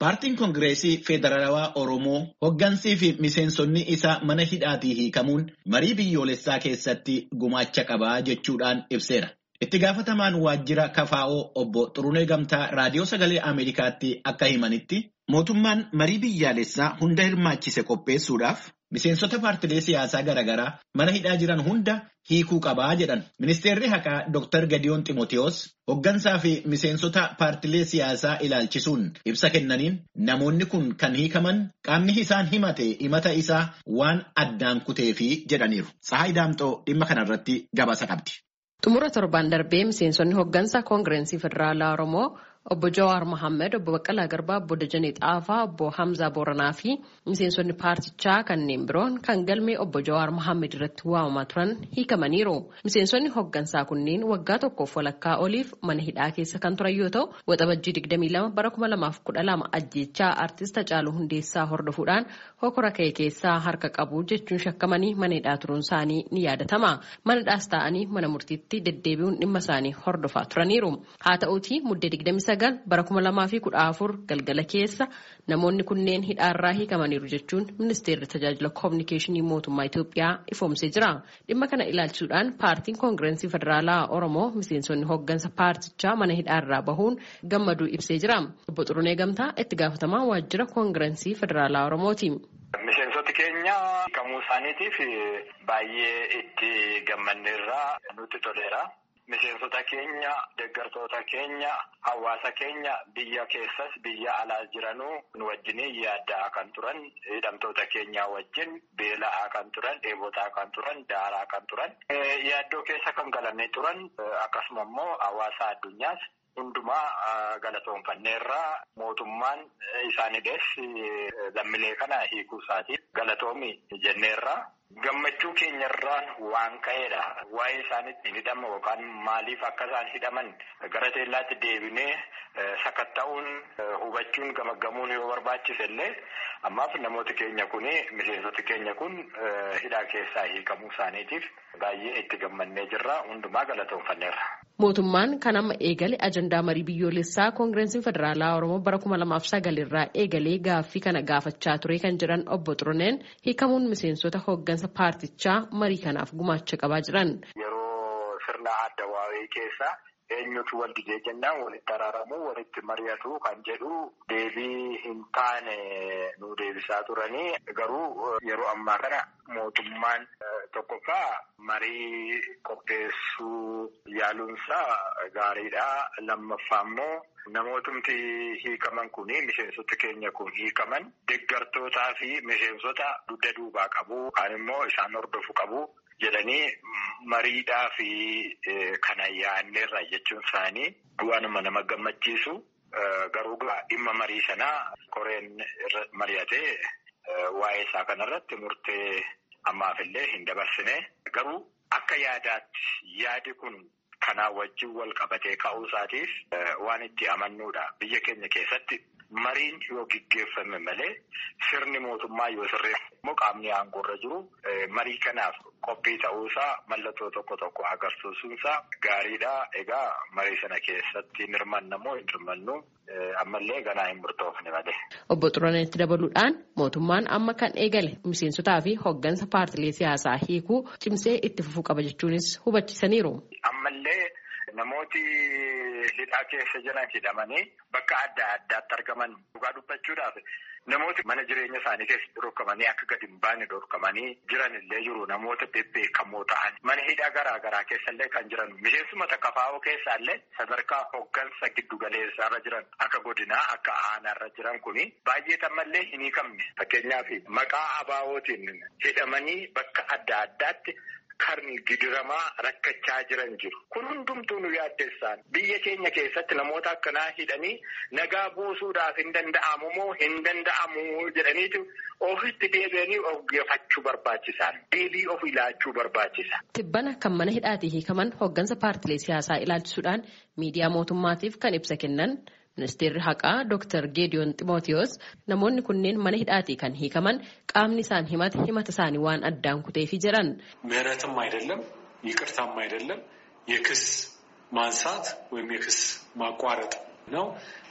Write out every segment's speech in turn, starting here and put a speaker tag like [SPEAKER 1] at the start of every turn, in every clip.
[SPEAKER 1] Paartiin Koongireesii Federaalawaa Oromoo hoggansii fi miseensonni isaa mana hidhaatii hiikamuun marii biyyoolessaa keessatti gumaacha qabaa jechuudhaan ibseera. Itti gaafatamaan waajjira KFO obbo Xurunee Gamtaa raadiyoo sagalee Ameerikaatti akka himanitti mootummaan marii biyyaalessaa hunda hirmaachise qopheessuudhaaf miseensota paartilee siyaasaa garaagaraa mana hidhaa jiran hunda hiikuu qabaa jedhan. Ministeerri haqaa Dr. Gadiyoon Ximootiyoos hoggansaa fi miseensota paartilee siyaasaa ilaalchisuun ibsa kennaniin namoonni kun kan hiikaman qaamni isaan himata isaa waan addaan kuteefi jedhaniiru. Tsahaay Daamxoo dhimma kanarratti gabaasa qabdi.
[SPEAKER 2] Xumura torban darbee miseensonni hoggansa Koongireesii Federaalaa Oromoo obbo Jawaar Mohammed, obbo Baqqalaa Garbaa, obbo Dajanee Xaafaa, obbo Hamzaa Booranaa fi miseensonni paartichaa kanneen biroon kan galmee obbo Jawaar Mohammed irratti waamamaa turan hiikamaniiru. Miseensonni hoggansaa kunneen waggaa tokkoof walakkaa oliif mana hidhaa keessa kan turan yoo ta'u, waxabajjii 22 bara 2012 ajjeechaa artist Hacaaluu Hundeessaa hordofuudhaan hokora ka'e keessaa harka qabu jechuun shakkamanii mana hidhaa turuun isaanii ni yaadatama. Mana hidhaas ta'anii mana murtiitti deddeebi'uun dhimma isaanii hordofaa turaniiru. Haa ta'uutii muddee 29 bara 2014 galgala keessa namoonni kunneen hidhaarraa hiikamaniiru jechuun ministeerri tajaajila koominikeeshinii mootummaa Itoophiyaa ifoomsee jira. Dhimma kana ilaalchisuudhaan paartiin Koongireesii Federaalaa Oromoo miseensonni hoggansa paartichaa mana hidhaarraa bahuun gammaduu ibsee jira. Obbo Xurunee Gamtaa itti gaafatamaa waajjira Koongireesii Federaalaa Oromooti.
[SPEAKER 3] Miseensoti keenya hiikamuu isaaniitiif baay'ee itti gammanneerraa nutti toleera. Miseensota keenya, deeggartoota keenya, hawaasa keenya biyya keessas biyya alaa jiranuu nu wajjin yaaddaa kan turan, hidhamtoota keenya wajjin beela'aa kan turan, dheebotaa kan turan, daaraa kan turan, yaaddoo keessa kan galanii turan, akkasuma immoo hawaasa addunyaas hundumaa galatoonfanneerraa mootummaan isaaniidhees lammiilee kana hiikuu isaatiif galatoomi jenneerraa. Gammachuu keenyarraan waan ka'eedha. Waa'ee isaaniitti hidhama yookaan maaliif akka isaan hidhaman gara teellaatti deebinee sakatta'uun hubachuun gamaggamuun yoo barbaachise illee ammaaf namooti keenya kun miseensoti keenya kun hidhaa keessaa hiikamuu isaaniitiif baay'ee itti gammannee jirra. Hundumaa galatoonfanneerra.
[SPEAKER 2] Mootummaan kan amma eegale ajandaa marii biyyoolessaa Koongireesiin Federaalaa Oromoo bara 2009 irraa eegalee gaaffii kana gaafachaa ture kan jedhan obbo Xuruneen hiikamuun miseensota hoggansa paartichaa marii kanaaf gumaacha qabaa jiran.
[SPEAKER 3] Yeroo sirna adda waa'ee keessa eenyutu wal didee jennaan walitti araaramuu walitti mari'atu kan jedhu deebii hin taane nu deebisaa turanii garuu yeroo ammaa kana mootummaan tokkoffaa marii qopheessuu yaaluunsaa gaariidha. Lammaffaa immoo namootumti hiikaman kun miseensota keenya kun hiikaman deeggartootaa fi miseensota dugda duubaa qabu kan immoo isaan hordofu qabu jedhanii mariidhaa fi kana yaanneerra jechuun isaanii waanuma nama gammachiisu. Garuu dhimma marii sanaa koreen irra mari'atee waa'ee isaa kanarratti murtee ammaafillee hin dabarsine. Garuu akka yaadaatti yaadi kun kanaa wajjin wal qabatee ka'uu isaatiif waan itti amannuudha. Biyya keenya keessatti mariin yoo gaggeeffame malee sirni mootummaa yoo sirreeffamu immoo qaamni aangoorra jiru marii kanaaf qophii ta'uusaa mallattoo tokko agarsiisuunsaa gaariidha. Egaa marii sana keessatti hirmanna moo hin hirmannu ammallee ganaa hin murtoofne malee.
[SPEAKER 2] Obbo Xuruneetti dabaluudhaan mootummaan amma kan eegale miseensotaa fi hoggansa paartilee siyaasaa hiikuu cimsee itti fufuu qaba jechuunis hubachiisaniiru.
[SPEAKER 3] Ammallee namooti hidhaa keessa jiran hidhamanii bakka adda addaatti argaman dhugaa dubbachuudhaaf namooti mana jireenya isaanii keessatti dhorkamanii akka gadi hin baane dhorkamanii jiran illee jiru. Namoota bebbeekamoo ta'an mana hidhaa garaa garaa keessa illee kan jiran miseensuma KFO keessa illee sadarkaa hoggansa giddu galeessaarra jiran akka godinaa akka aanaarra jiran kuni baay'ee tammallee hin hiikamne. Fakkeenyaaf maqaa abaawootiin hidhamanii bakka adda addaatti kan gidiramaa rakkachaa jiran jiru. Kun hundumtuu nu yaaddessaan biyya keenya keessatti namoota akkanaa hidhanii nagaa buusuudhaaf hin danda'amu moo hin danda'amu jedhaniitu ofitti deebi'anii of geeffachuu barbaachisan. Deebii of ilaachuu barbaachisa.
[SPEAKER 2] Tibbana kan mana hidhaatii hiikaman hoggansa paartilee siyaasaa ilaalchisuudhaan miidiyaa mootummaatiif kan ibsa kennan Ministeerri haqaa Dr. Gediyoon Ximootiyoos namoonni kunneen mana hidhaatii kan hiikaman qaamni isaan himata isaanii waan addaan kuteefi jedhan.
[SPEAKER 4] ምህረትም አይደለም ይቅርታም አይደለም የክስ ማንሳት ወይም የክስ ማቋረጥ ነው።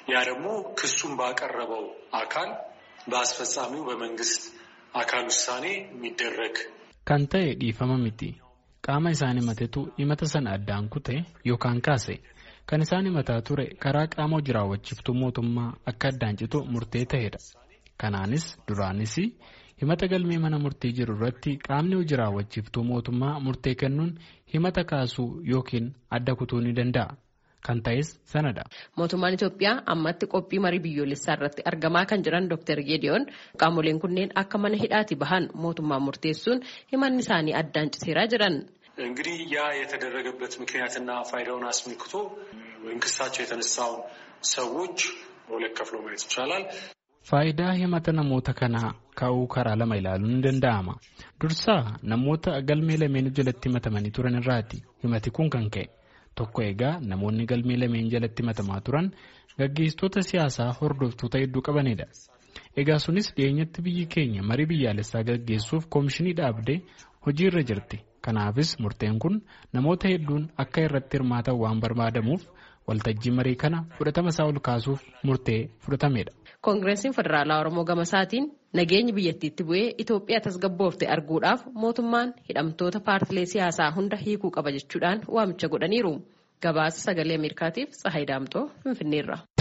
[SPEAKER 4] ያ ደግሞ ክሱን ባቀረበው አካል በአስፈጻሚው በመንግስት አካል ውሳኔ የሚደረግ
[SPEAKER 5] ካንተ ዲፈማ ሚቲ ቃማ ኢሳኒ መተቱ ይመተሰን አዳን ኩቴ ዮካን ካሴ ከንሳኒ መታቱሬ ከራ ቃሞ ጅራወችፍቱ ሞቱማ አካዳንጭቶ ሙርቴ ተሄደ ከናንስ ዱራንሲ himata galmee mana murtii jiru irratti qaamni jiraawwachiiftuu mootummaa murtee kennuun himata kaasuu yookiin adda kutuu ni danda'a. Kan ta'es sanadha.
[SPEAKER 2] Mootummaan Itoophiyaa ammatti qophii marii biyyoolessaa irratti argamaa kan jiran Dr. Geediyoon qaamoleen kunneen akka mana hidhaati bahan mootummaa murteessuun himanni isaanii addaan citeeraa jiran.
[SPEAKER 4] እንግዲህ ያ የተደረገበት ምክንያትና ፋይዳውን አስመልክቶ ወይም ክሳቸው የተነሳውን ሰዎች በሁለት ከፍሎ ማየት ይቻላል።
[SPEAKER 5] Faayidaa himata namoota kanaa kaa'uu karaa lama ilaaluun ni danda'ama. Dursaa namoota galmee lameen jalatti himatamanii turan irraati himati kun kan ka'e. Tokko egaa namoonni galmee lameen jalatti himatamaa turan gaggeessitoota siyaasaa hordoftoota hedduu qabanidha. Egaa sunis dhiyeenyatti biyyi keenya marii biyyaalessaa gaggeessuuf koomishinii dhaabdee hojii irra jirti. Kanaafis murteen kun namoota hedduun akka irratti hirmaatan waan barbaadamuuf waltajjii marii kana fudhatama isaa ol kaasuuf murtee fudhatamedha.
[SPEAKER 2] Koongireensiin Federaalaa Oromoo Gamasaatiin nageenyi biyyattiitti bu'ee Itoophiyaa tasgabboofte arguudhaaf mootummaan hidhamtoota paartilee siyaasaa hunda hiikuu qaba jechuudhaan waamicha godhaniiru. Gabaasa Sagalee Ameerikaatiif Tsahaay Daamxoo Finfinneerra.